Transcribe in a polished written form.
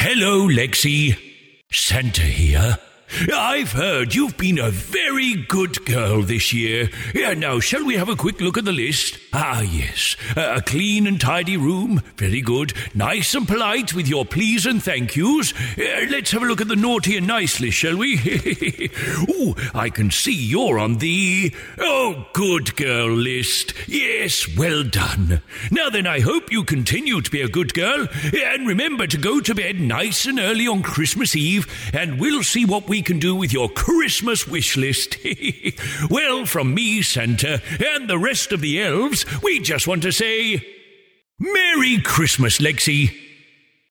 Hello, Lexi. Santa here. I've heard you've been a very good girl this year. Now, shall we have a quick look at the list? Yes. A clean and tidy room. Very good. Nice and polite with your please and thank yous. Let's have a look at the naughty and nice list, shall we? Ooh, I can see you're on the good girl list. Yes, well done. Now then, I hope you continue to be a good girl. And remember to go to bed nice and early on Christmas Eve, and we'll see what we can do with your Christmas wish list. Well, from me, Santa, and the rest of the elves, we just want to say, Merry Christmas, Lexi.